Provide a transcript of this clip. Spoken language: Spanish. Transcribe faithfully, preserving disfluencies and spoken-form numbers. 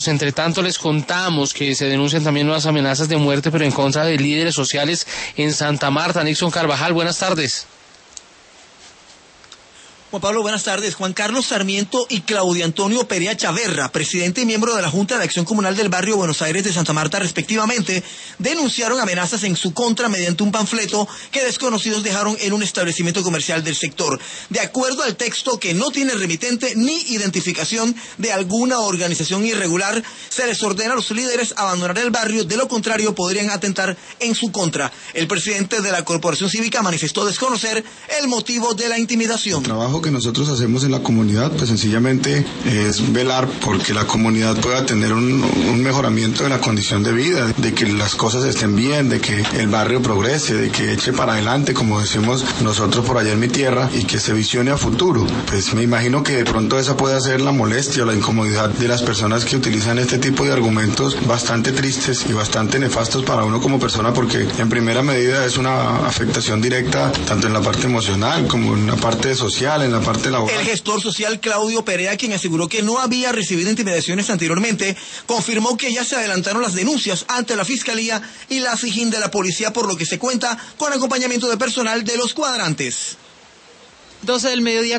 Entre tanto, les contamos que se denuncian también nuevas amenazas de muerte, pero en contra de líderes sociales en Santa Marta. Nixon Carvajal, buenas tardes. Juan Pablo, buenas tardes. Juan Carlos Sarmiento y Claudio Antonio Perea Chaverra, presidente y miembro de la Junta de Acción Comunal del Barrio Buenos Aires de Santa Marta, respectivamente, denunciaron amenazas en su contra mediante un panfleto que desconocidos dejaron en un establecimiento comercial del sector. De acuerdo al texto, que no tiene remitente ni identificación de alguna organización irregular, se les ordena a los líderes abandonar el barrio, de lo contrario podrían atentar en su contra. El presidente de la Corporación Cívica manifestó desconocer el motivo de la intimidación. El trabajo que nosotros hacemos en la comunidad, pues sencillamente es velar porque la comunidad pueda tener un, un mejoramiento de la condición de vida, de que las cosas estén bien, de que el barrio progrese, de que eche para adelante, como decimos nosotros por allá en mi tierra, y que se visione a futuro. Pues me imagino que de pronto esa puede ser la molestia o la incomodidad de las personas que utilizan este tipo de argumentos bastante tristes y bastante nefastos para uno como persona, porque en primera medida es una afectación directa tanto en la parte emocional como en la parte social, en la parte laboral. El gestor social Claudio Perea, quien aseguró que no había recibido intimidaciones anteriormente, confirmó que ya se adelantaron las denuncias ante la Fiscalía y la SIJIN de la policía, por lo que se cuenta con acompañamiento de personal de los cuadrantes. doce del mediodía.